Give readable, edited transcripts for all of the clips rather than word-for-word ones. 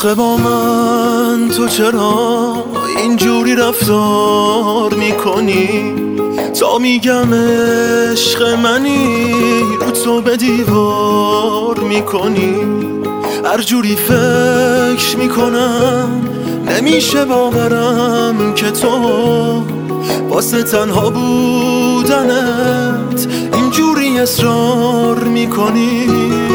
آخه با من تو چرا اینجوری رفتار میکنی؟ تا میگم عشق منی رو تو به دیوار میکنی. هر جوری فکر میکنم نمیشه باورم که تو واسه تنها بودنت اینجوری اصرار میکنی.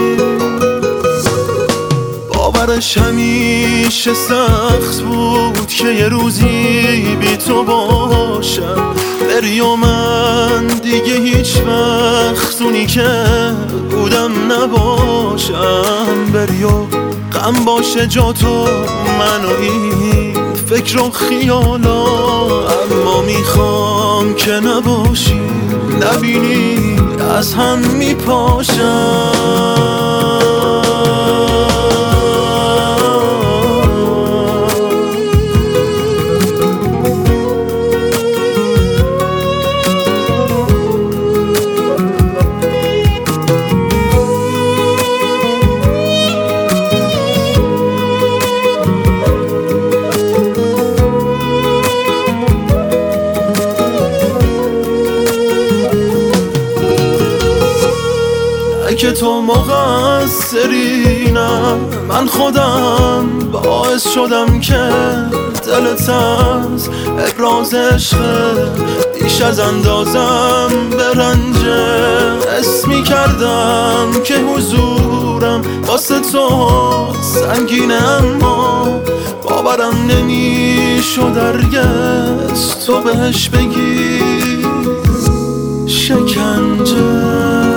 باورش همیشه سخت بود که یه روزی بی تو باشم، بری و من دیگه هیچ وقت اونی که بودم نباشم. بری و غم باشه جا تو من و این فکر و خیالا، اما میخوام که نباشی نبینی از هم میپاشم. که تو مقصری نه، من خودم باعث شدم که دلت از ابراز عشق بیش از اندازم برنجه. اسمی کردم که حضورم واسه تو سنگینه، اما باورم نمیشد هرگز تو بهش بگی شکنجه.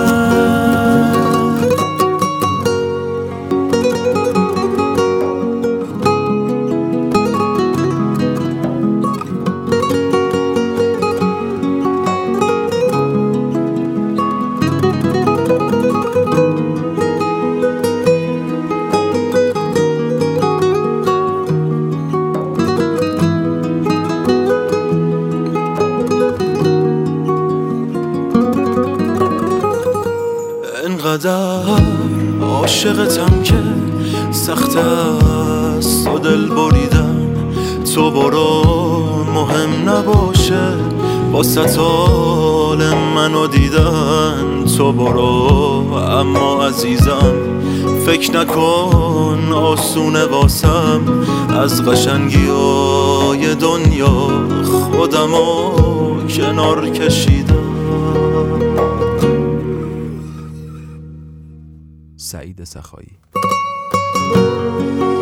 انقدر عاشقتم که سخت است و دل بریدم. تو برو مهم نباشه واسه حال منو دیدن. تو برو اما عزیزم فکر نکن آسونه واسم از قشنگی های دنیا خودمو کنار کشیدم. سعید سخایی.